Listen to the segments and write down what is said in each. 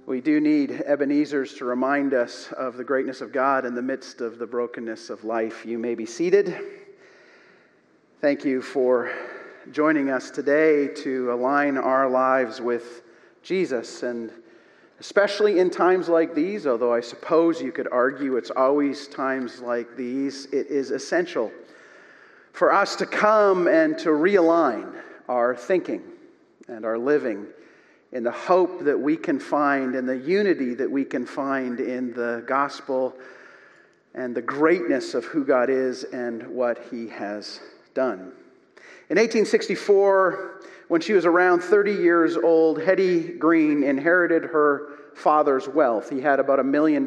We do need Ebenezer's to remind us of the greatness of God in the midst of the brokenness of life. You may be seated. Thank you for joining us today to align our lives with Jesus, and especially in times like these, although I suppose you could argue it's always times like these, it is essential for us to come and to realign our thinking and our living in the hope that we can find and the unity that we can find in the gospel and the greatness of who God is and what He has done. In 1864, when she was around 30 years old, Hetty Green inherited her father's wealth. He had about $1 million.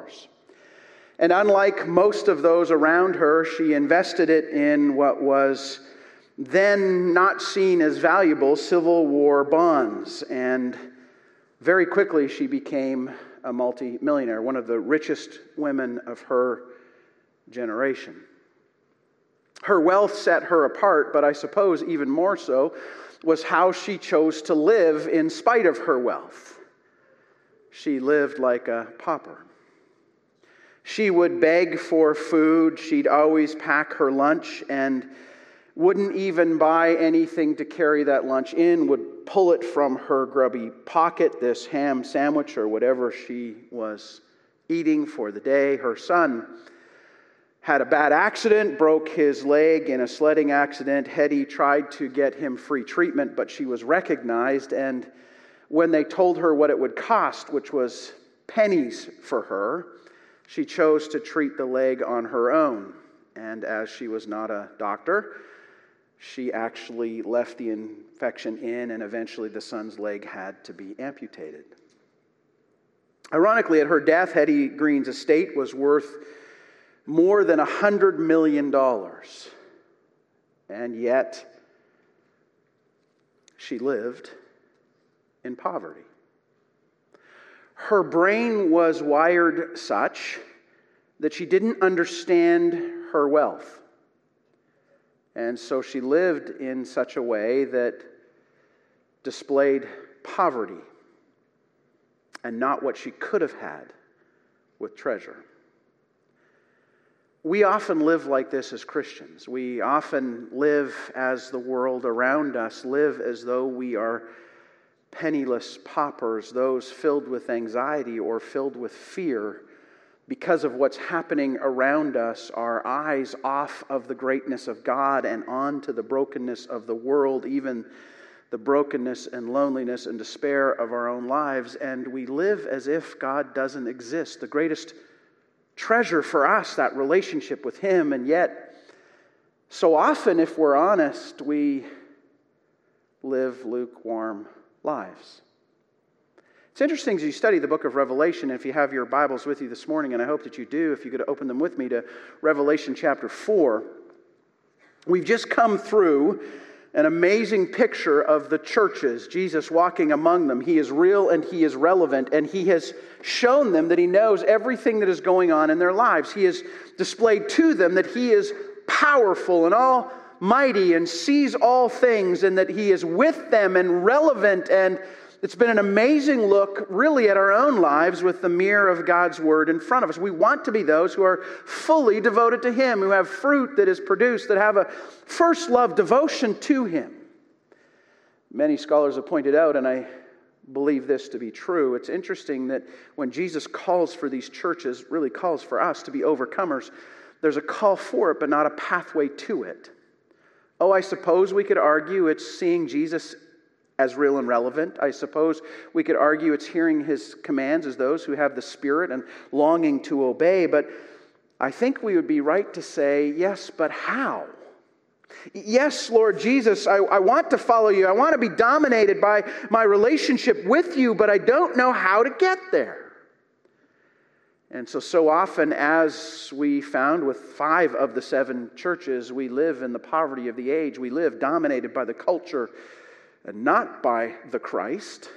And unlike most of those around her, she invested it in what was then not seen as valuable Civil War bonds. And very quickly she became a multi-millionaire, one of the richest women of her generation. Her wealth set her apart, but I suppose even more so was how she chose to live in spite of her wealth. She lived like a pauper. She would beg for food. She'd always pack her lunch and wouldn't even buy anything to carry that lunch in, would pull it from her grubby pocket, this ham sandwich or whatever she was eating for the day. Her son had a bad accident, broke his leg in a sledding accident. Hetty tried to get him free treatment, but she was recognized, and when they told her what it would cost, which was pennies for her, she chose to treat the leg on her own. And as she was not a doctor, she actually left the infection in, and eventually the son's leg had to be amputated. Ironically, at her death, Hetty Green's estate was worth more than $100 million. And yet, she lived in poverty. Her brain was wired such that she didn't understand her wealth. And so she lived in such a way that displayed poverty and not what she could have had with treasure. We often live like this as Christians. We often live as the world around us, live as though we are penniless paupers, those filled with anxiety or filled with fear because of what's happening around us, our eyes off of the greatness of God and on to the brokenness of the world, even the brokenness and loneliness and despair of our own lives, and we live as if God doesn't exist. The greatest treasure for us, that relationship with Him, and yet so often, if we're honest, we live lukewarm lives. It's interesting as you study the book of Revelation, if you have your Bibles with you this morning, and I hope that you do, if you could open them with me to Revelation chapter 4. We've just come through an amazing picture of the churches, Jesus walking among them. He is real and He is relevant, and He has shown them that He knows everything that is going on in their lives. He has displayed to them that He is powerful and almighty and sees all things, and that He is with them and relevant. And it's been an amazing look really at our own lives with the mirror of God's Word in front of us. We want to be those who are fully devoted to Him, who have fruit that is produced, that have a first love devotion to Him. Many scholars have pointed out, and I believe this to be true, it's interesting that when Jesus calls for these churches, really calls for us to be overcomers, there's a call for it, but not a pathway to it. Oh, I suppose we could argue it's seeing Jesus as real and relevant. I suppose we could argue it's hearing His commands as those who have the Spirit and longing to obey. But I think we would be right to say, yes, but how? Yes, Lord Jesus, I want to follow You. I want to be dominated by my relationship with You, but I don't know how to get there. And so often, as we found with 5 of the 7 churches, we live in the poverty of the age. We live dominated by the culture and not by the Christ.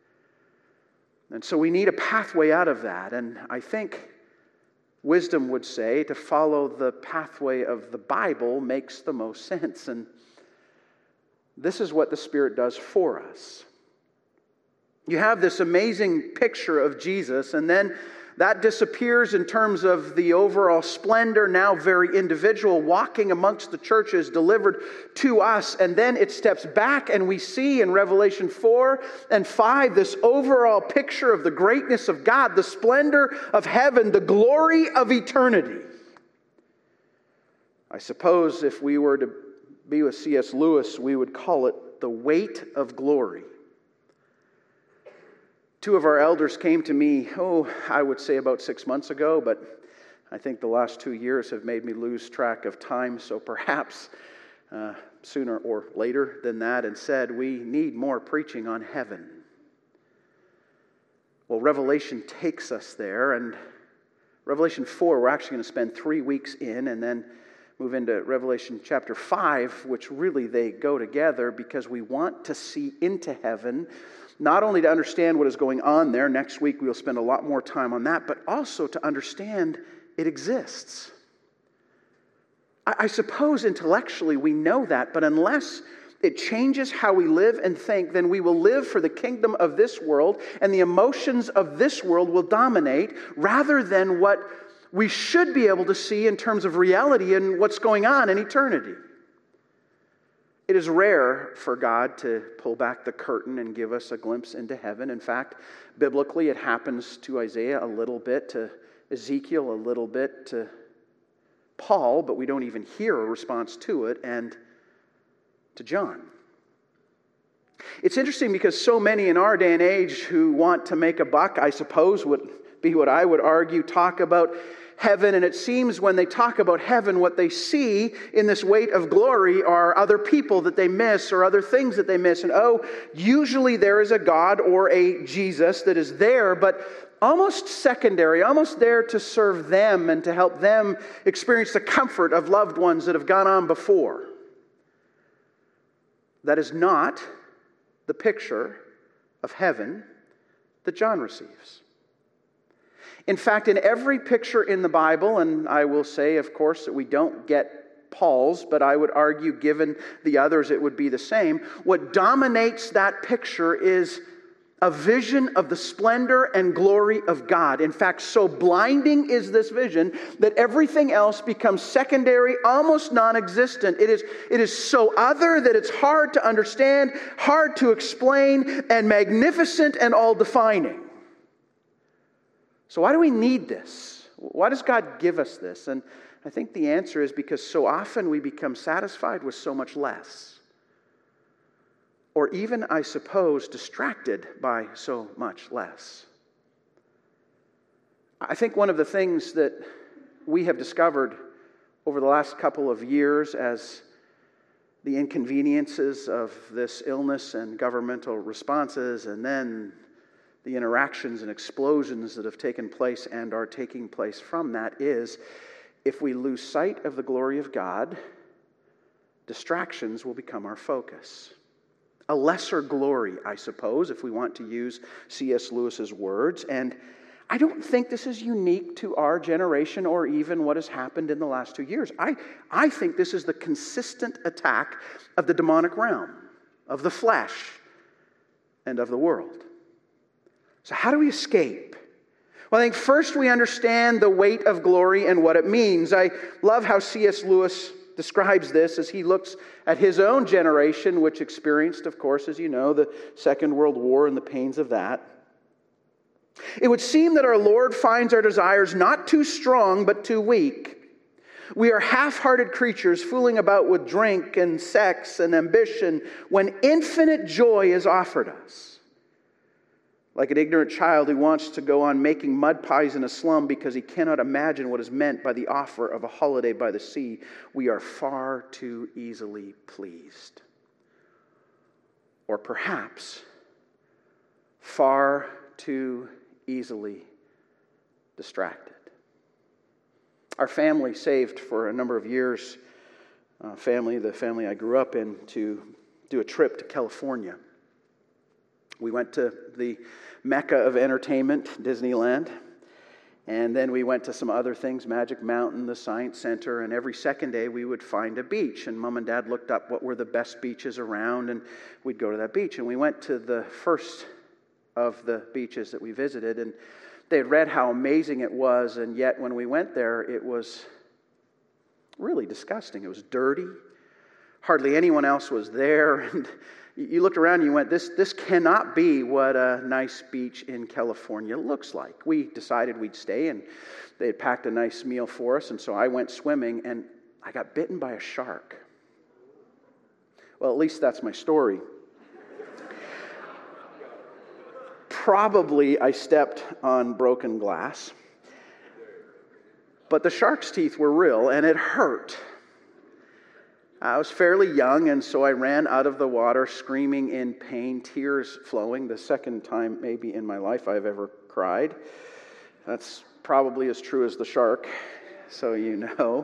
And so we need a pathway out of that. And I think wisdom would say to follow the pathway of the Bible makes the most sense. And this is what the Spirit does for us. You have this amazing picture of Jesus, and then that disappears in terms of the overall splendor, now very individual, walking amongst the churches delivered to us. And then it steps back and we see in Revelation 4 and 5 this overall picture of the greatness of God, the splendor of heaven, the glory of eternity. I suppose if we were to be with C.S. Lewis, we would call it the weight of glory. Two of our elders came to me, I would say about 6 months ago, but I think the last 2 years have made me lose track of time, so perhaps sooner or later than that, and said, we need more preaching on heaven. Well, Revelation takes us there, and Revelation 4, we're actually going to spend 3 weeks in, and then move into Revelation chapter 5, which really they go together because we want to see into heaven, not only to understand what is going on there. Next week we'll spend a lot more time on that, but also to understand it exists. I suppose intellectually we know that, but unless it changes how we live and think, then we will live for the kingdom of this world, and the emotions of this world will dominate rather than what we should be able to see in terms of reality and what's going on in eternity. It is rare for God to pull back the curtain and give us a glimpse into heaven. In fact, biblically, it happens to Isaiah a little bit, to Ezekiel a little bit, to Paul, but we don't even hear a response to it, and to John. It's interesting because so many in our day and age who want to make a buck, I suppose would be what I would argue, talk about heaven, and it seems when they talk about heaven, what they see in this weight of glory are other people that they miss or other things that they miss. And usually there is a God or a Jesus that is there, but almost secondary, almost there to serve them and to help them experience the comfort of loved ones that have gone on before. That is not the picture of heaven that John receives. In fact, in every picture in the Bible, and I will say, of course, that we don't get Paul's, but I would argue, given the others, it would be the same. What dominates that picture is a vision of the splendor and glory of God. In fact, so blinding is this vision that everything else becomes secondary, almost non-existent. It is so other that it's hard to understand, hard to explain, and magnificent and all-defining. So why do we need this? Why does God give us this? And I think the answer is because so often we become satisfied with so much less. Or even, I suppose, distracted by so much less. I think one of the things that we have discovered over the last couple of years as the inconveniences of this illness and governmental responses, and then the interactions and explosions that have taken place and are taking place from that, is if we lose sight of the glory of God, distractions will become our focus. A lesser glory, I suppose, if we want to use C.S. Lewis's words. And I don't think this is unique to our generation or even what has happened in the last 2 years. I think this is the consistent attack of the demonic realm, of the flesh, and of the world. So how do we escape? Well, I think first we understand the weight of glory and what it means. I love how C.S. Lewis describes this as he looks at his own generation, which experienced, of course, as you know, the Second World War and the pains of that. It would seem that our Lord finds our desires not too strong, but too weak. We are half-hearted creatures fooling about with drink and sex and ambition when infinite joy is offered us. Like an ignorant child who wants to go on making mud pies in a slum because he cannot imagine what is meant by the offer of a holiday by the sea, we are far too easily pleased. Or perhaps far too easily distracted. Our family saved for a number of years, the family I grew up in, to do a trip to California. We went to the Mecca of entertainment, Disneyland, and then we went to some other things, Magic Mountain, the Science Center, and every second day we would find a beach, and Mom and Dad looked up what were the best beaches around, and we'd go to that beach. And we went to the first of the beaches that we visited, and they had read how amazing it was, and yet when we went there, it was really disgusting. It was dirty. Hardly anyone else was there, and you looked around and you went, this cannot be what a nice beach in California looks like. We decided we'd stay, and they had packed a nice meal for us, and so I went swimming, and I got bitten by a shark. Well, at least that's my story. Probably I stepped on broken glass, but the shark's teeth were real, and it hurt. I was fairly young, and so I ran out of the water screaming in pain, tears flowing, the second time maybe in my life I've ever cried. That's probably as true as the shark, so you know.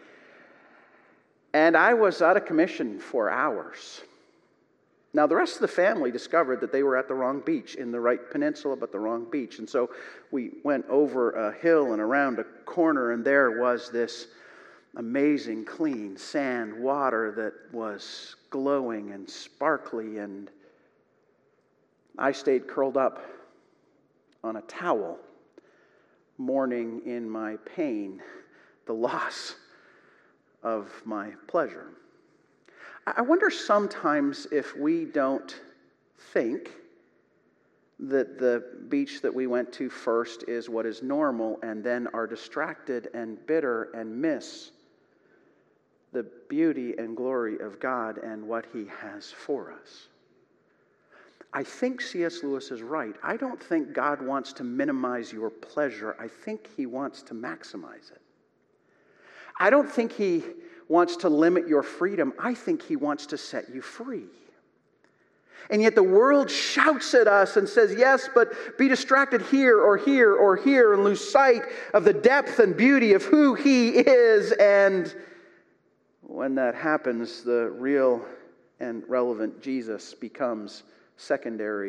And I was out of commission for hours. Now, the rest of the family discovered that they were at the wrong beach, in the right peninsula, but the wrong beach. And so we went over a hill and around a corner, and there was this amazing, clean sand water that was glowing and sparkly, and I stayed curled up on a towel, mourning in my pain the loss of my pleasure. I wonder sometimes if we don't think that the beach that we went to first is what is normal, and then are distracted and bitter and miss the beauty and glory of God and what He has for us. I think C.S. Lewis is right. I don't think God wants to minimize your pleasure. I think He wants to maximize it. I don't think He wants to limit your freedom. I think He wants to set you free. And yet the world shouts at us and says, yes, but be distracted here or here or here and lose sight of the depth and beauty of who He is. And when that happens, the real and relevant Jesus becomes secondary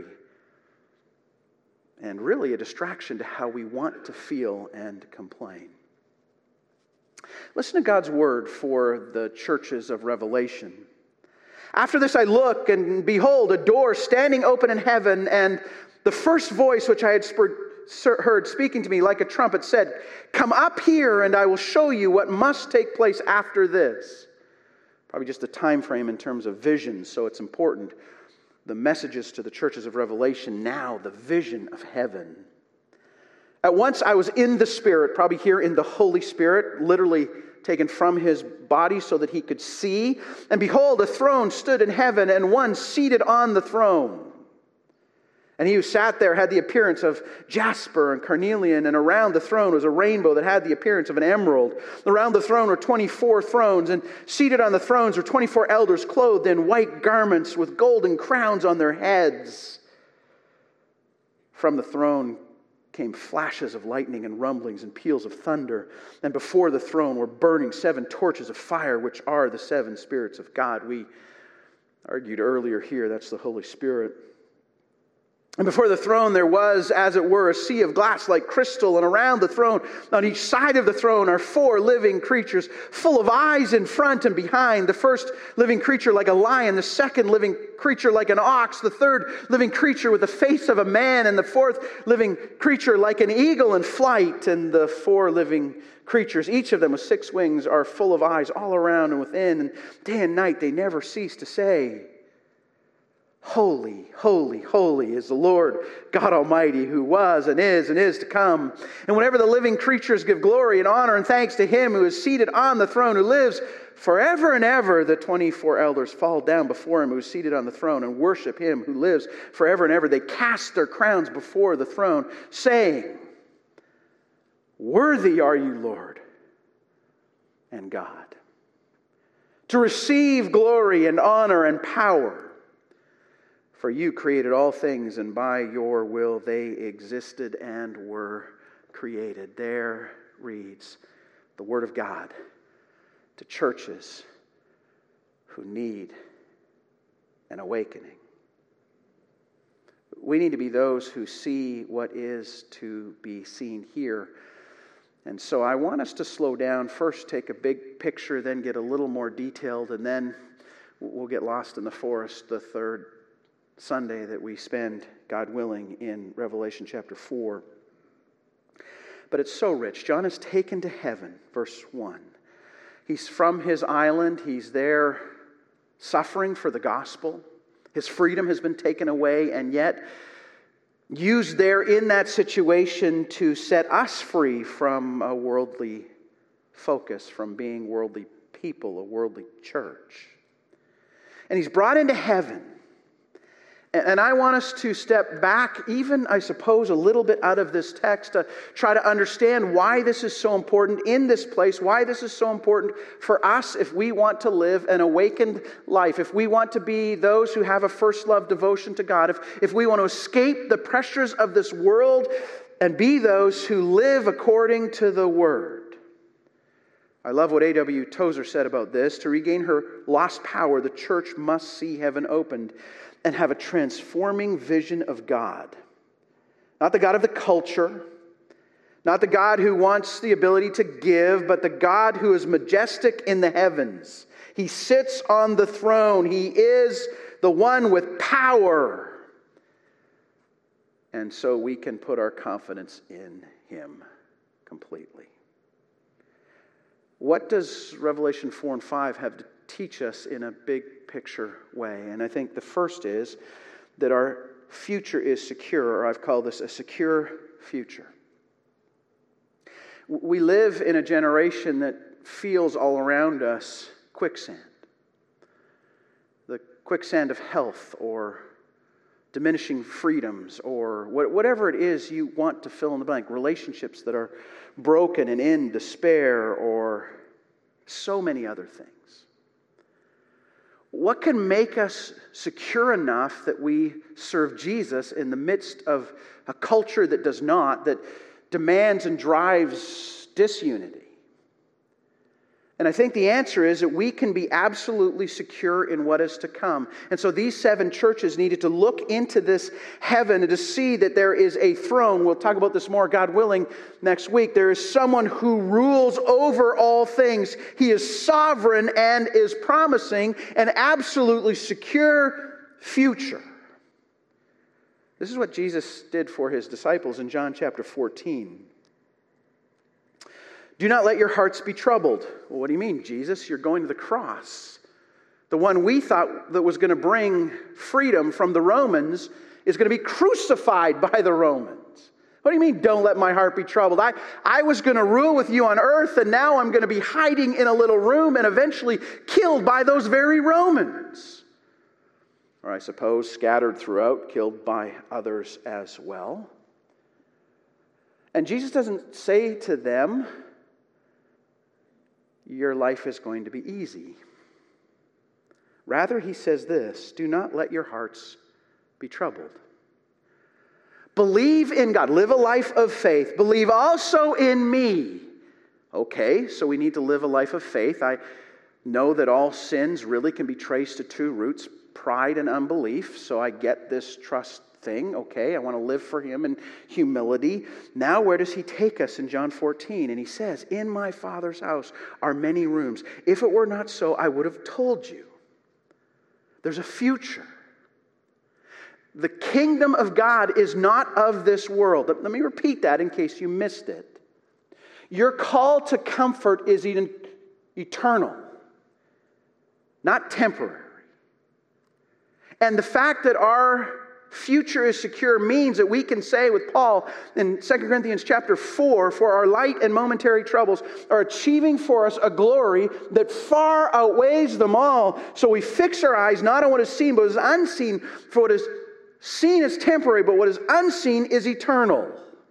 and really a distraction to how we want to feel and complain. Listen to God's word for the churches of Revelation. After this I look, and behold, a door standing open in heaven, and the first voice which I had heard speaking to me like a trumpet said, "Come up here, and I will show you what must take place after this." Probably just a time frame in terms of vision, so it's important. The messages to the churches of Revelation now, the vision of heaven. At once I was in the Spirit, probably here in the Holy Spirit, literally taken from His body so that He could see. And behold, a throne stood in heaven, and one seated on the throne. And he who sat there had the appearance of jasper and carnelian, and around the throne was a rainbow that had the appearance of an emerald. Around the throne were 24 thrones, and seated on the thrones were 24 elders clothed in white garments with golden crowns on their heads. From the throne came flashes of lightning and rumblings and peals of thunder. And before the throne were burning 7 torches of fire, which are the 7 spirits of God. We argued earlier here, that's the Holy Spirit. And before the throne there was, as it were, a sea of glass like crystal. And around the throne, on each side of the throne, are 4 living creatures, full of eyes in front and behind. The first living creature like a lion, the second living creature like an ox, the third living creature with the face of a man, and the fourth living creature like an eagle in flight. And the 4 living creatures, each of them with 6 wings, are full of eyes all around and within. And day and night they never cease to say, "Holy, holy, holy is the Lord God Almighty, who was and is to come." And whenever the living creatures give glory and honor and thanks to Him who is seated on the throne, who lives forever and ever, the 24 elders fall down before Him who is seated on the throne and worship Him who lives forever and ever. They cast their crowns before the throne, saying, "Worthy are you, Lord and God, to receive glory and honor and power. For you created all things, and by your will they existed and were created." There reads the Word of God to churches who need an awakening. We need to be those who see what is to be seen here. And so I want us to slow down, first take a big picture, then get a little more detailed, and then we'll get lost in the forest, the third Sunday that we spend, God willing, in Revelation chapter 4. But it's so rich. John is taken to heaven, verse 1. He's from his island. He's there suffering for the gospel. His freedom has been taken away, and yet used there in that situation to set us free from a worldly focus, from being worldly people, a worldly church. And he's brought into heaven. And I want us to step back, even, I suppose, a little bit out of this text to try to understand why this is so important in this place, why this is so important for us if we want to live an awakened life, if we want to be those who have a first love devotion to God, if we want to escape the pressures of this world and be those who live according to the Word. I love what A.W. Tozer said about this. To regain her lost power, the church must see heaven opened and have a transforming vision of God. Not the God of the culture, not the God who wants the ability to give, but the God who is majestic in the heavens. He sits on the throne. He is the one with power. And so we can put our confidence in Him completely. What does Revelation 4 and 5 have to teach us in a big picture way? And I think the first is that our future is secure, or I've called this a secure future. We live in a generation that feels all around us quicksand. The quicksand of health, or diminishing freedoms, or whatever it is you want to fill in the blank. Relationships that are broken and in despair, or so many other things. What can make us secure enough that we serve Jesus in the midst of a culture that does not, that demands and drives disunity? And I think the answer is that we can be absolutely secure in what is to come. And so these 7 churches needed to look into this heaven and to see that there is a throne. We'll talk about this more, God willing, next week. There is someone who rules over all things. He is sovereign and is promising an absolutely secure future. This is what Jesus did for His disciples in John chapter 14. Do not let your hearts be troubled. Well, what do you mean, Jesus? You're going to the cross. The one we thought that was going to bring freedom from the Romans is going to be crucified by the Romans. What do you mean, don't let my heart be troubled? I was going to rule with you on earth, and now I'm going to be hiding in a little room and eventually killed by those very Romans. Or I suppose scattered throughout, killed by others as well. And Jesus doesn't say to them, your life is going to be easy. Rather, He says this, do not let your hearts be troubled. Believe in God. Live a life of faith. Believe also in me. Okay, so we need to live a life of faith. I know that all sins really can be traced to 2 roots, pride and unbelief. So I get this trust thing. Okay, I want to live for Him in humility. Now where does He take us in John 14? And He says, in my Father's house are many rooms. If it were not so, I would have told you. There's a future. The kingdom of God is not of this world. Let me repeat that in case you missed it. Your call to comfort is eternal, not temporary. And the fact that our future is secure means that we can say with Paul in 2 Corinthians chapter 4, for our light and momentary troubles are achieving for us a glory that far outweighs them all. So we fix our eyes not on what is seen, but is unseen. For what is seen is temporary, but what is unseen is eternal.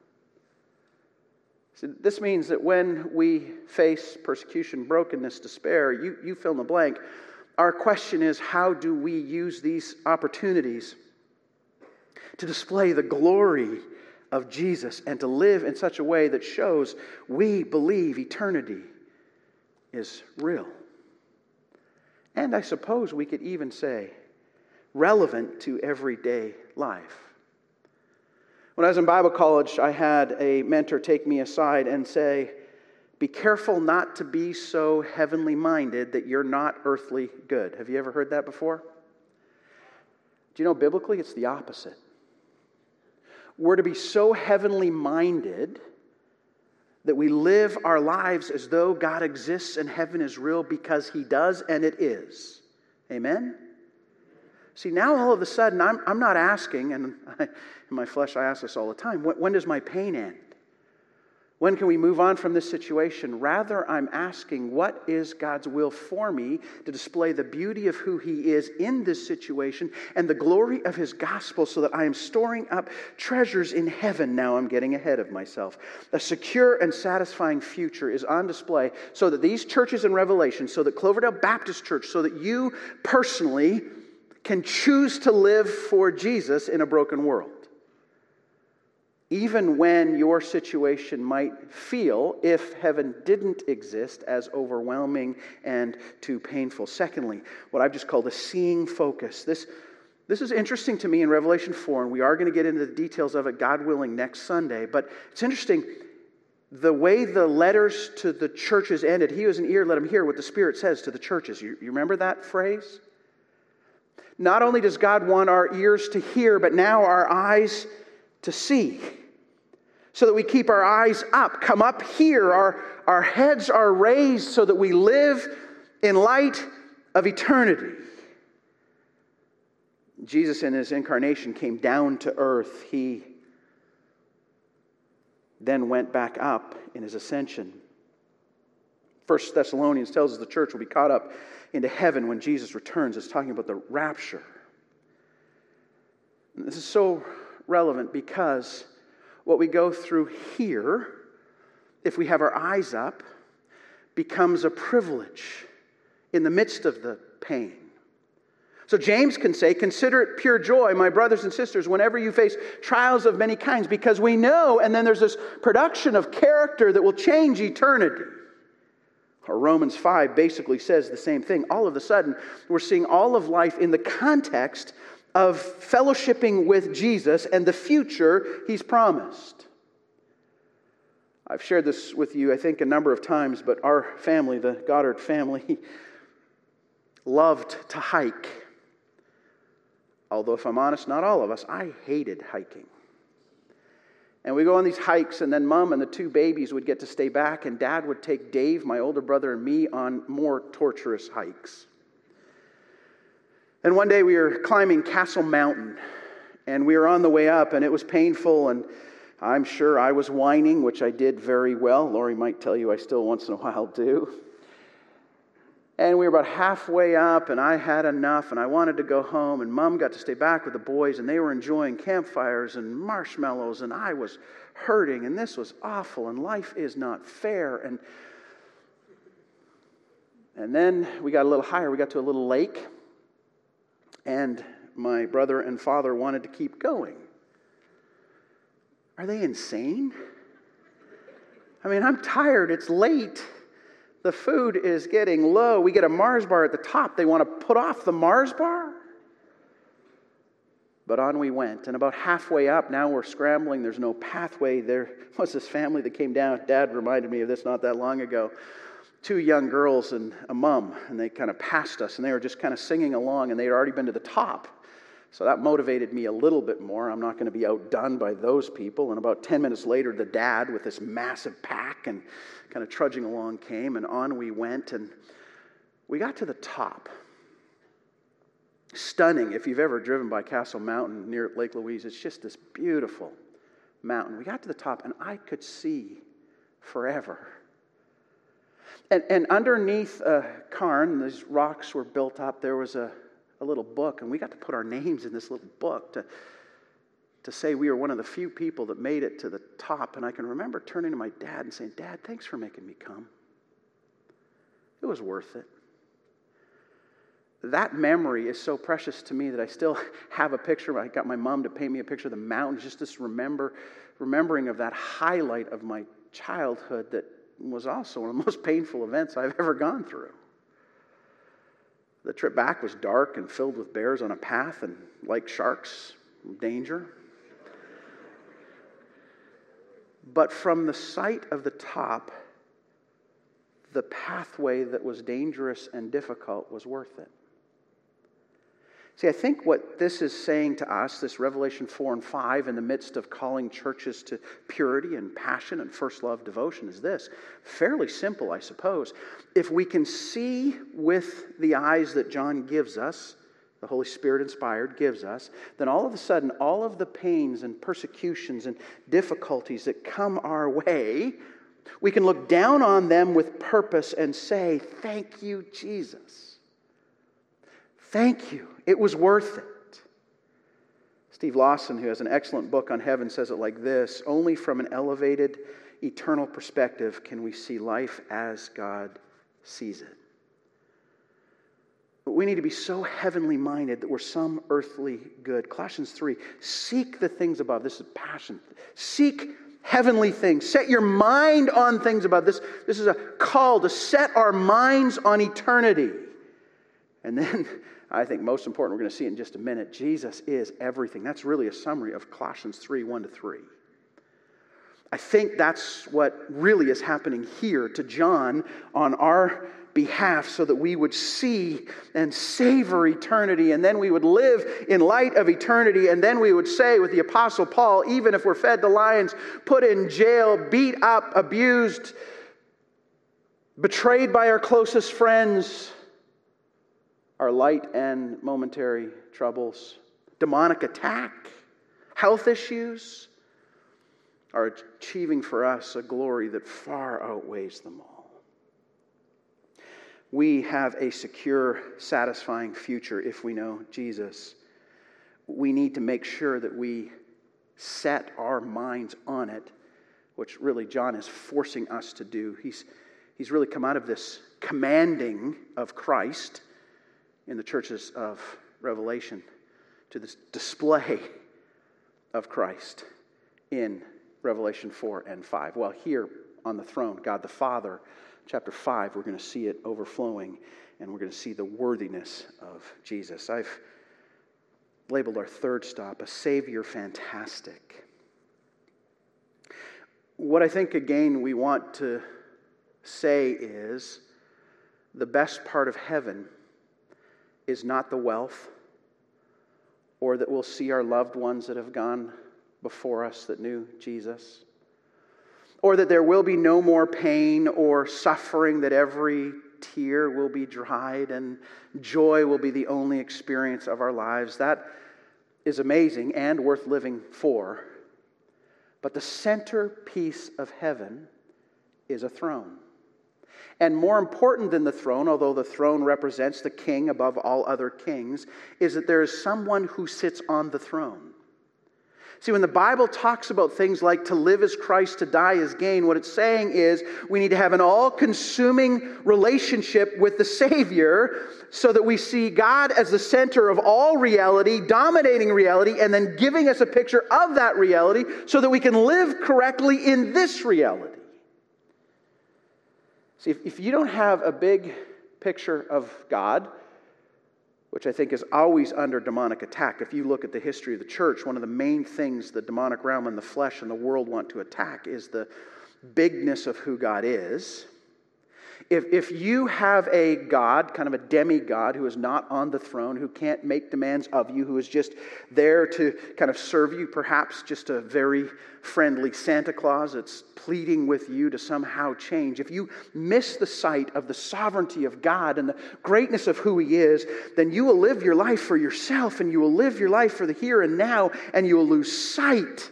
So this means that when we face persecution, brokenness, despair, you fill in the blank, our question is, how do we use these opportunities to display the glory of Jesus and to live in such a way that shows we believe eternity is real? And I suppose we could even say relevant to everyday life. When I was in Bible college, I had a mentor take me aside and say, be careful not to be so heavenly minded that you're not earthly good. Have you ever heard that before? Do you know, biblically, it's the opposite. We're to be so heavenly minded that we live our lives as though God exists and heaven is real, because He does, and it is. Amen? See, now all of a sudden, I'm not asking, and in my flesh I ask this all the time, when does my pain end? When can we move on from this situation? Rather, I'm asking, what is God's will for me to display the beauty of who He is in this situation and the glory of His gospel, so that I am storing up treasures in heaven? Now I'm getting ahead of myself. A secure and satisfying future is on display, so that these churches in Revelation, so that Cloverdale Baptist Church, so that you personally can choose to live for Jesus in a broken world. Even when your situation might feel, if heaven didn't exist, as overwhelming and too painful. Secondly, what I've just called a seeing focus. This is interesting to me in Revelation 4, and we are going to get into the details of it, God willing, next Sunday. But it's interesting, the way the letters to the churches ended. He who has an ear, let him hear what the Spirit says to the churches. You remember that phrase? Not only does God want our ears to hear, but now our eyes to see, so that we keep our eyes up, come up here, our heads are raised, so that we live in light of eternity. Jesus in His incarnation came down to earth. He then went back up in His ascension. 1 Thessalonians tells us the church will be caught up into heaven when Jesus returns. It's talking about the rapture. And this is so relevant, because what we go through here, if we have our eyes up, becomes a privilege in the midst of the pain. So James can say, "Consider it pure joy, my brothers and sisters, whenever you face trials of many kinds, because we know," and then there's this production of character that will change eternity. Or Romans 5 basically says the same thing. All of a sudden, we're seeing all of life in the context of fellowshipping with Jesus and the future He's promised. I've shared this with you, I think, a number of times, but our family, the Goddard family, loved to hike. Although, if I'm honest, not all of us. I hated hiking. And we go on these hikes, and then Mom and the two babies would get to stay back, and Dad would take Dave, my older brother, and me on more torturous hikes. And one day we were climbing Castle Mountain, and we were on the way up, and it was painful, and I'm sure I was whining, which I did very well. Lori might tell you I still once in a while do. And we were about halfway up, and I had enough, and I wanted to go home, and Mom got to stay back with the boys, and they were enjoying campfires and marshmallows, and I was hurting, and this was awful, and life is not fair. And then we got a little higher. We got to a little lake, and my brother and father wanted to keep going. Are they insane? I mean, I'm tired. It's late. The food is getting low. We get a Mars bar at the top. They want to put off the Mars bar? But on we went. And about halfway up, now we're scrambling. There's no pathway. There was this family that came down. Dad reminded me of this not that long ago. 2 young girls and a mom. And they kind of passed us. And they were just kind of singing along. And they had already been to the top. So that motivated me a little bit more. I'm not going to be outdone by those people. And about 10 minutes later, the dad with this massive pack and kind of trudging along came, and on we went, and we got to the top. Stunning. If you've ever driven by Castle Mountain near Lake Louise, it's just this beautiful mountain. We got to the top, and I could see forever. And underneath a cairn, these rocks were built up, there was a little book, and we got to put our names in this little book to say we were one of the few people that made it to the top. And I can remember turning to my dad and saying, "Dad, thanks for making me come. It was worth it." That memory is so precious to me that I still have a picture. I got my mom to paint me a picture of the mountains, just this remembering of that highlight of my childhood that was also one of the most painful events I've ever gone through. The trip back was dark and filled with bears on a path and, like sharks, danger. But from the sight of the top, the pathway that was dangerous and difficult was worth it. See, I think what this is saying to us, this Revelation 4 and 5, in the midst of calling churches to purity and passion and first love devotion, is this. Fairly simple, I suppose. If we can see with the eyes that John gives us, the Holy Spirit inspired gives us, then all of a sudden, all of the pains and persecutions and difficulties that come our way, we can look down on them with purpose and say, thank you, Jesus. Thank you. It was worth it. Steve Lawson, who has an excellent book on heaven, says it like this: only from an elevated, eternal perspective can we see life as God sees it. But we need to be so heavenly minded that we're some earthly good. Colossians 3, seek the things above. This is passion. Seek heavenly things. Set your mind on things above. This is a call to set our minds on eternity. And then, I think most important, we're going to see it in just a minute, Jesus is everything. That's really a summary of Colossians 3, 1-3. I think that's what really is happening here to John on our behalf, so that we would see and savor eternity, and then we would live in light of eternity, and then we would say with the Apostle Paul, even if we're fed to lions, put in jail, beat up, abused, betrayed by our closest friends, our light and momentary troubles, demonic attack, health issues, are achieving for us a glory that far outweighs them all. We have a secure, satisfying future if we know Jesus. We need to make sure that we set our minds on it, which really John is forcing us to do. He's really come out of this commanding of Christ in the churches of Revelation to this display of Christ in Revelation 4 and 5. Well, here on the throne, God the Father, chapter 5, we're going to see it overflowing, and we're going to see the worthiness of Jesus. I've labeled our third stop, a Savior fantastic. What I think, again, we want to say is the best part of heaven is not the wealth, or that we'll see our loved ones that have gone before us that knew Jesus, or that there will be no more pain or suffering, that every tear will be dried and joy will be the only experience of our lives. That is amazing and worth living for. But the centerpiece of heaven is a throne. And more important than the throne, although the throne represents the king above all other kings, is that there is someone who sits on the throne. See, when the Bible talks about things like to live as Christ, to die as gain, what it's saying is we need to have an all-consuming relationship with the Savior so that we see God as the center of all reality, dominating reality, and then giving us a picture of that reality so that we can live correctly in this reality. See, if you don't have a big picture of God, which I think is always under demonic attack. If you look at the history of the church, one of the main things the demonic realm and the flesh and the world want to attack is the bigness of who God is. If you have a God, kind of a demigod, who is not on the throne, who can't make demands of you, who is just there to kind of serve you, perhaps just a very friendly Santa Claus that's pleading with you to somehow change, if you miss the sight of the sovereignty of God and the greatness of who He is, then you will live your life for yourself, and you will live your life for the here and now, and you will lose sight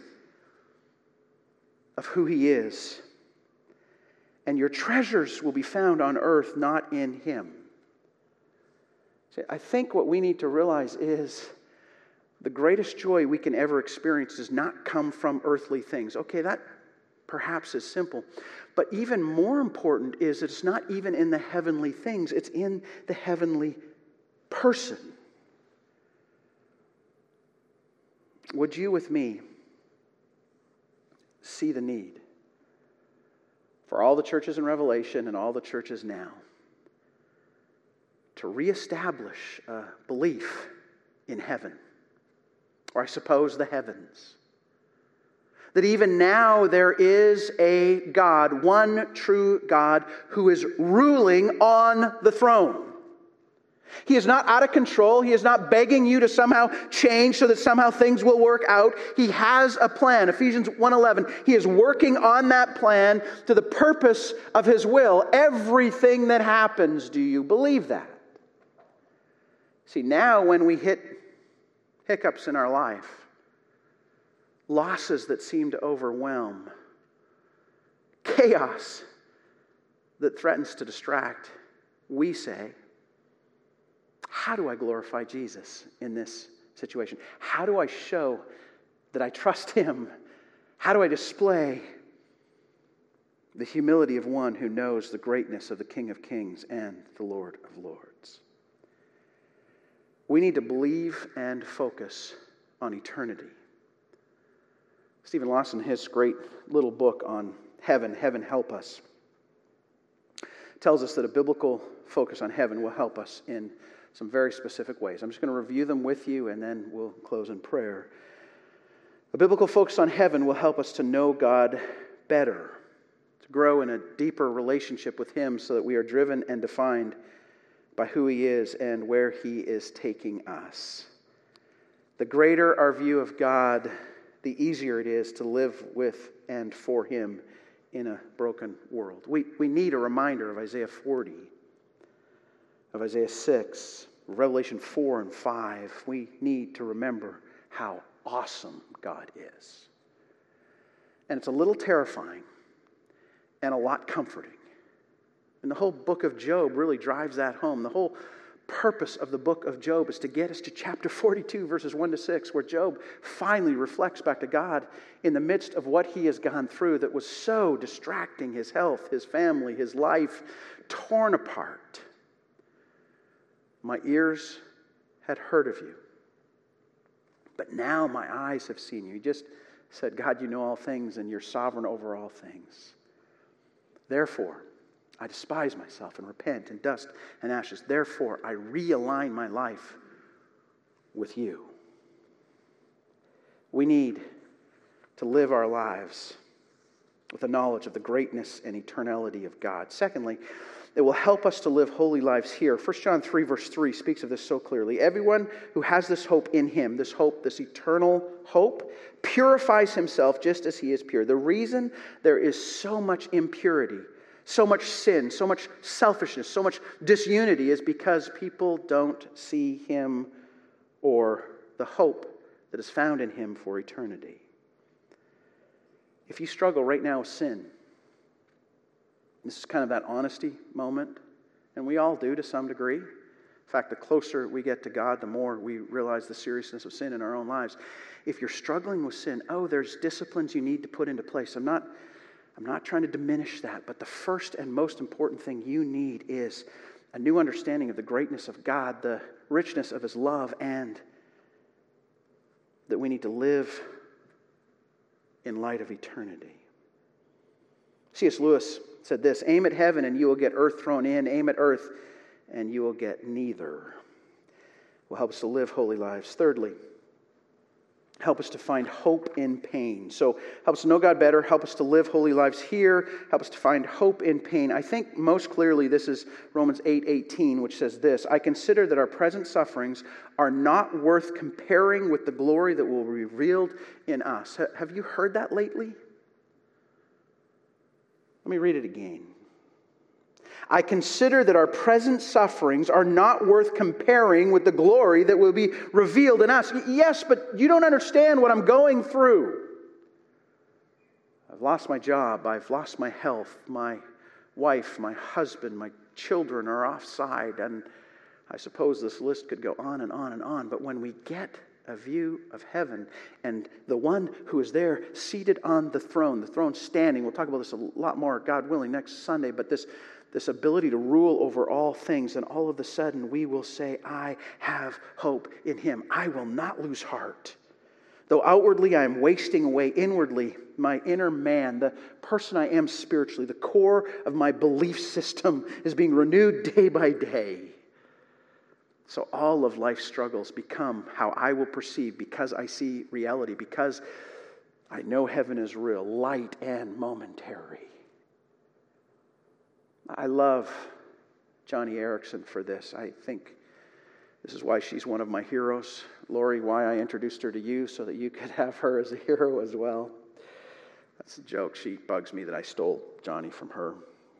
of who He is. And your treasures will be found on earth, not in Him. See, I think what we need to realize is the greatest joy we can ever experience does not come from earthly things. Okay, that perhaps is simple. But even more important is it's not even in the heavenly things. It's in the heavenly person. Would you with me see the need for all the churches in Revelation and all the churches now to reestablish a belief in heaven, or I suppose the heavens? That even now there is a God, one true God, who is ruling on the throne. He is not out of control. He is not begging you to somehow change so that somehow things will work out. He has a plan. Ephesians 1:11. He is working on that plan to the purpose of His will. Everything that happens, do you believe that? See, now when we hit hiccups in our life, losses that seem to overwhelm, chaos that threatens to distract, we say, how do I glorify Jesus in this situation? How do I show that I trust Him? How do I display the humility of one who knows the greatness of the King of Kings and the Lord of Lords? We need to believe and focus on eternity. Stephen Lawson, in his great little book on heaven, Heaven Help Us, tells us that a biblical focus on heaven will help us in some very specific ways. I'm just going to review them with you and then we'll close in prayer. A biblical focus on heaven will help us to know God better, to grow in a deeper relationship with Him so that we are driven and defined by who He is and where He is taking us. The greater our view of God, the easier it is to live with and for Him in a broken world. We need a reminder of Isaiah 40, of Isaiah 6, Revelation 4 and 5. We need to remember how awesome God is. And it's a little terrifying and a lot comforting. And the whole book of Job really drives that home. The whole purpose of the book of Job is to get us to chapter 42, verses 1 to 6, where Job finally reflects back to God in the midst of what he has gone through that was so distracting: his health, his family, his life, torn apart. My ears had heard of you, but now my eyes have seen you. He just said, God, you know all things, and you're sovereign over all things. Therefore, I despise myself and repent in dust and ashes. Therefore, I realign my life with you. We need to live our lives with the knowledge of the greatness and eternality of God. Secondly, it will help us to live holy lives here. 1 John 3, verse 3 speaks of this so clearly. Everyone who has this hope in Him, this hope, this eternal hope, purifies himself just as He is pure. The reason there is so much impurity, so much sin, so much selfishness, so much disunity is because people don't see Him or the hope that is found in Him for eternity. If you struggle right now with sin, this is kind of that honesty moment, and we all do to some degree. In fact, the closer we get to God, the more we realize the seriousness of sin in our own lives. If you're struggling with sin, there's disciplines you need to put into place. I'm not trying to diminish that, but the first and most important thing you need is a new understanding of the greatness of God, the richness of His love, and that we need to live in light of eternity. C.S. Lewis said this: aim at heaven and you will get earth thrown in. Aim at earth and you will get neither. Will help us to live holy lives. Thirdly, help us to find hope in pain. So help us to know God better, help us to live holy lives here, help us to find hope in pain. I think most clearly this is Romans 8:18, which says this: I consider that our present sufferings are not worth comparing with the glory that will be revealed in us. Have you heard that lately? Let me read it again. I consider that our present sufferings are not worth comparing with the glory that will be revealed in us. Yes, but you don't understand what I'm going through. I've lost my job. I've lost my health. My wife, my husband, my children are offside. And I suppose this list could go on and on and on. But when we get a view of heaven and the one who is there seated on the throne standing, we'll talk about this a lot more, God willing, next Sunday, but this ability to rule over all things, and all of a sudden we will say, I have hope in Him. I will not lose heart. Though outwardly I am wasting away, inwardly my inner man, the person I am spiritually, the core of my belief system is being renewed day by day. So all of life's struggles become how I will perceive, because I see reality, because I know heaven is real, light and momentary. I love Johnny Erickson for this. I think This is why she's one of my heroes. Lori, why I introduced her to you so that you could have her as a hero as well. That's a joke. She bugs me that I stole Johnny from her.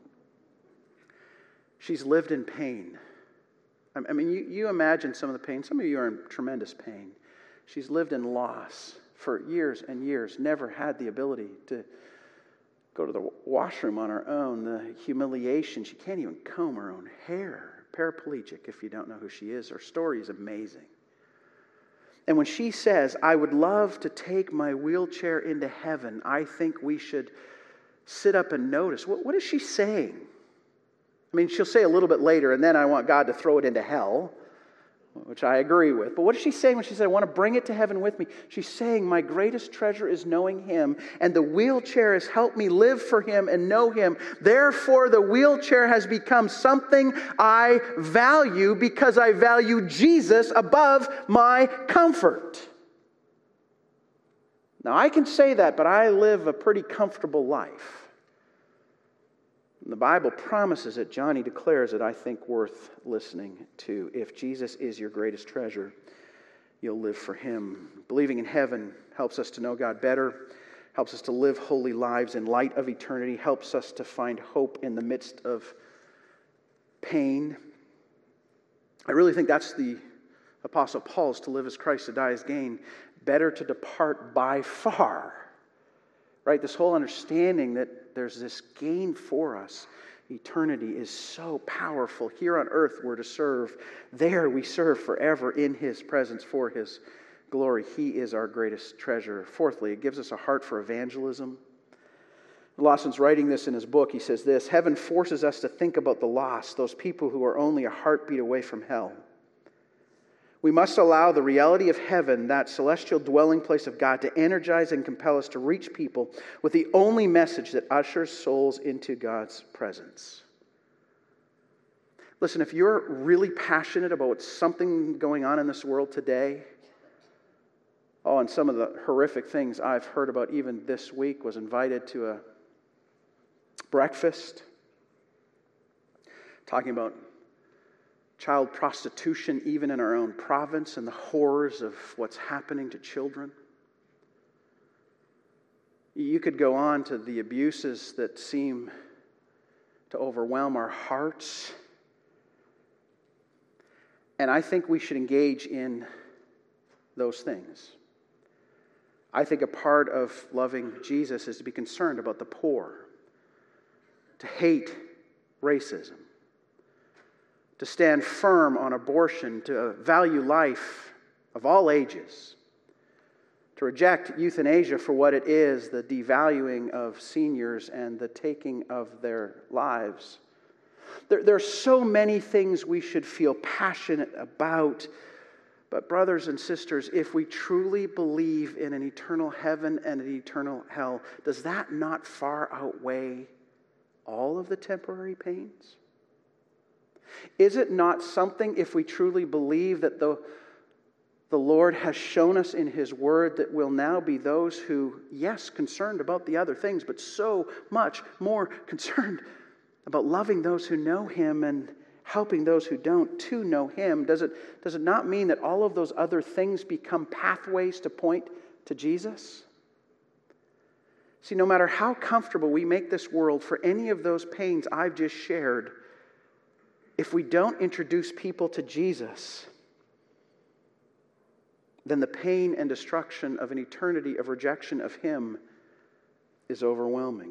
She's lived in pain. I mean, you imagine some of the pain. Some of you are in tremendous pain. She's lived in loss for years and years, never had the ability to go to the washroom on her own, the humiliation. She can't even comb her own hair. Paraplegic, if you don't know who she is. Her story is amazing. And when she says, I would love to take my wheelchair into heaven, I think we should sit up and notice. What is she saying? I mean, she'll say a little bit later, and then I want God to throw it into hell, which I agree with. But what is she saying when she said, I want to bring it to heaven with me? She's saying, my greatest treasure is knowing Him, and the wheelchair has helped me live for Him and know Him. Therefore, the wheelchair has become something I value because I value Jesus above my comfort. Now, I can say that, but I live a pretty comfortable life. And the Bible promises it. Johnny declares it, I think, worth listening to. If Jesus is your greatest treasure, you'll live for Him. Believing in heaven helps us to know God better, helps us to live holy lives in light of eternity, helps us to find hope in the midst of pain. I really think that's the Apostle Paul's, to live as Christ, to die as gain. Better to depart by far. Right? This whole understanding that there's this gain for us. Eternity is so powerful. Here on earth we're to serve. There we serve forever in His presence for His glory. He is our greatest treasure. Fourthly, it gives us a heart for evangelism. Lawson's writing this in his book. He says this, heaven forces us to think about the lost, those people who are only a heartbeat away from hell. We must allow the reality of heaven, that celestial dwelling place of God, to energize and compel us to reach people with the only message that ushers souls into God's presence. Listen, if you're really passionate about something going on in this world today, and some of the horrific things I've heard about even this week, was invited to a breakfast talking about child prostitution even in our own province and the horrors of what's happening to children. You could go on to the abuses that seem to overwhelm our hearts. And I think we should engage in those things. I think a part of loving Jesus is to be concerned about the poor, to hate racism, to stand firm on abortion, to value life of all ages, to reject euthanasia for what it is, the devaluing of seniors and the taking of their lives. There are so many things we should feel passionate about. But brothers and sisters, if we truly believe in an eternal heaven and an eternal hell, does that not far outweigh all of the temporary pains? Is it not something, if we truly believe that the Lord has shown us in His Word, that we'll now be those who, yes, concerned about the other things, but so much more concerned about loving those who know Him and helping those who don't to know Him? Does it not mean that all of those other things become pathways to point to Jesus? See, no matter how comfortable we make this world for any of those pains I've just shared, if we don't introduce people to Jesus, then the pain and destruction of an eternity of rejection of Him is overwhelming.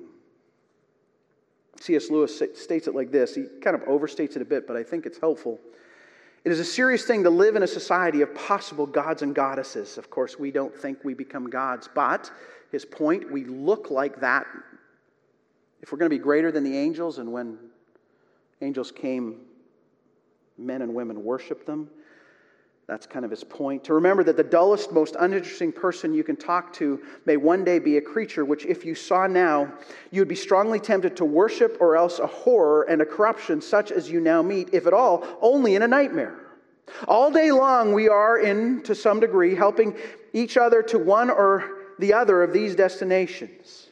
C.S. Lewis states it like this. He kind of overstates it a bit, but I think it's helpful. It is a serious thing to live in a society of possible gods and goddesses. Of course, we don't think we become gods, but his point, we look like that. If we're going to be greater than the angels, and when angels came, men and women worshiped them. That's kind of his point. To remember that the dullest, most uninteresting person you can talk to may one day be a creature which, if you saw now, you would be strongly tempted to worship, or else a horror and a corruption such as you now meet, if at all, only in a nightmare. All day long we are, to some degree, helping each other to one or the other of these destinations.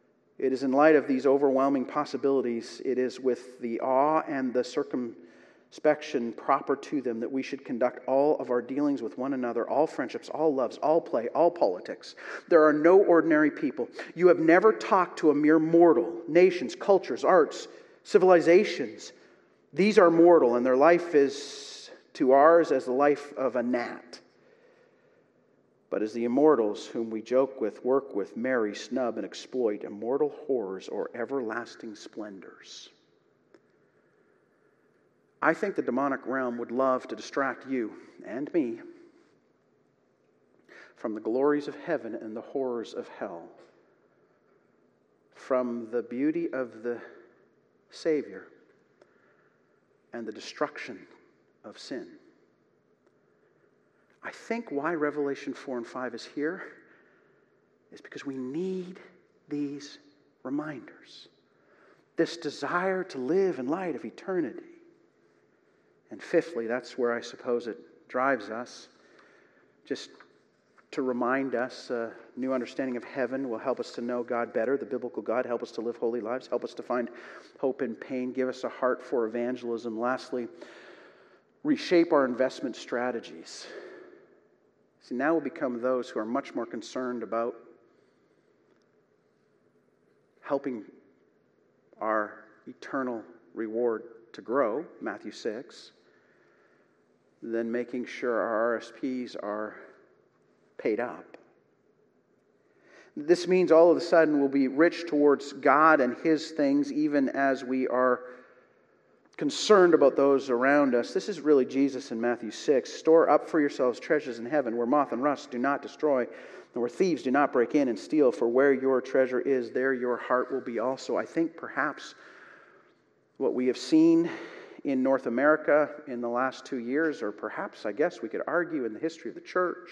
It is in light of these overwhelming possibilities, it is with the awe and the inspection proper to them, that we should conduct all of our dealings with one another, all friendships, all loves, all play, all politics. There are no ordinary people. You have never talked to a mere mortal. Nations, cultures, arts, civilizations, these are mortal, and their life is to ours as the life of a gnat. But as the immortals whom we joke with, work with, marry, snub, and exploit, immortal horrors or everlasting splendors. I think the demonic realm would love to distract you and me from the glories of heaven and the horrors of hell, from the beauty of the Savior and the destruction of sin. I think why Revelation 4 and 5 is here is because we need these reminders. This desire to live in light of eternity. And fifthly, that's where I suppose it drives us, just to remind us a new understanding of heaven will help us to know God better, the biblical God, help us to live holy lives, help us to find hope in pain, give us a heart for evangelism. Lastly, reshape our investment strategies. See, now we'll become those who are much more concerned about helping our eternal reward to grow, Matthew 6, than making sure our RSPs are paid up. This means all of a sudden we'll be rich towards God and His things, even as we are concerned about those around us. This is really Jesus in Matthew 6. Store up for yourselves treasures in heaven, where moth and rust do not destroy, and where thieves do not break in and steal. For where your treasure is, there your heart will be also. I think perhaps what we have seen in North America in the last 2 years, or perhaps, I guess we could argue, in the history of the church,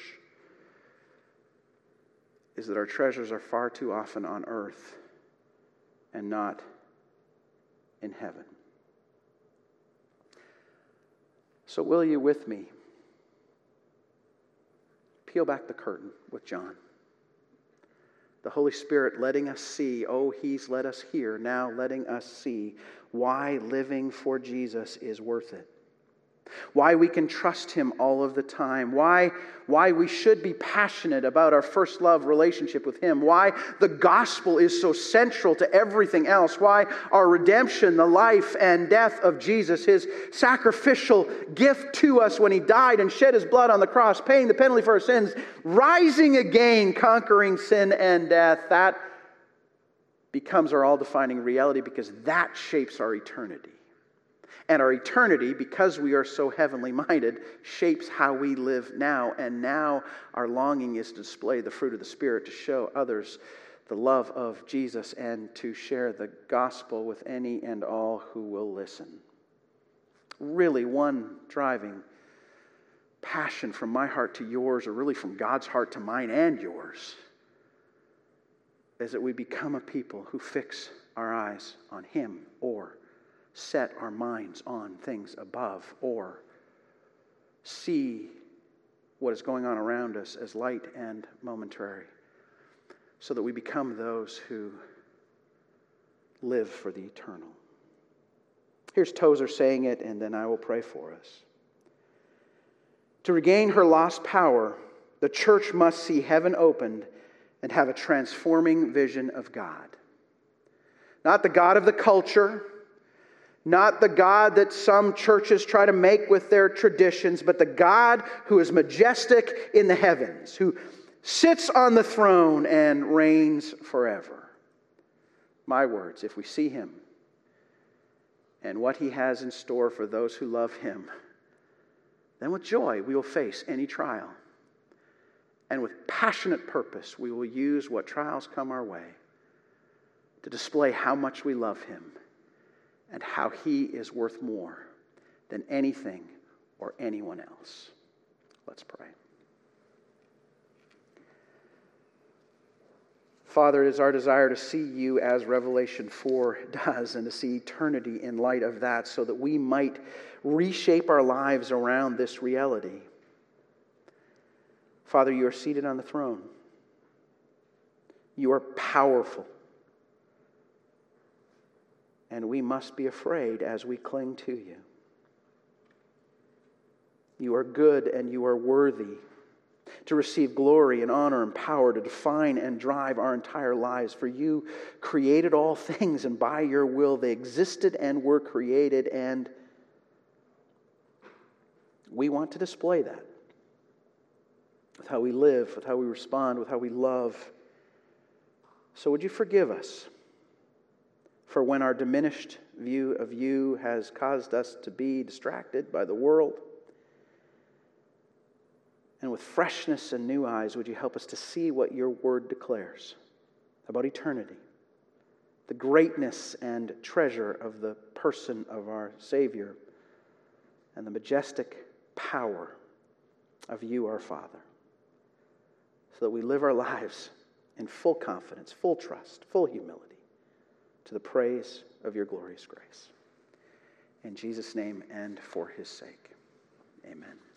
is that our treasures are far too often on earth and not in heaven. So will you with me peel back the curtain with John? The Holy Spirit letting us see, He's let us hear, now letting us see why living for Jesus is worth it. Why we can trust Him all of the time. Why we should be passionate about our first love relationship with Him. Why the gospel is so central to everything else. Why our redemption, the life and death of Jesus, His sacrificial gift to us when He died and shed His blood on the cross, paying the penalty for our sins, rising again, conquering sin and death, that becomes our all-defining reality because that shapes our eternity. And our eternity, because we are so heavenly minded, shapes how we live now. And now our longing is to display the fruit of the Spirit, to show others the love of Jesus, and to share the gospel with any and all who will listen. Really, one driving passion from my heart to yours, or really from God's heart to mine and yours, is that we become a people who fix our eyes on Him, or set our minds on things above, or see what is going on around us as light and momentary, so that we become those who live for the eternal. Here's Tozer saying it, and then I will pray for us. To regain her lost power, the church must see heaven opened and have a transforming vision of God. Not the God of the culture, not the God that some churches try to make with their traditions, but the God who is majestic in the heavens, who sits on the throne and reigns forever. My words, if we see Him and what He has in store for those who love Him, then with joy we will face any trial. And with passionate purpose we will use what trials come our way to display how much we love Him and how He is worth more than anything or anyone else. Let's pray. Father, it is our desire to see You as Revelation 4 does, and to see eternity in light of that, so that we might reshape our lives around this reality. Father, You are seated on the throne. You are powerful. And we must be afraid as we cling to You. You are good and you are worthy to receive glory and honor and power to define and drive our entire lives. For you created all things, and by your will they existed and were created, and we want to display that with how we live, with how we respond, with how we love. So would you forgive us for when our diminished view of you has caused us to be distracted by the world? And with freshness and new eyes, would you help us to see what your word declares about eternity, the greatness and treasure of the person of our Savior, and the majestic power of you, our Father, so that we live our lives in full confidence, full trust, full humility, to the praise of your glorious grace. In Jesus' name and for his sake, amen.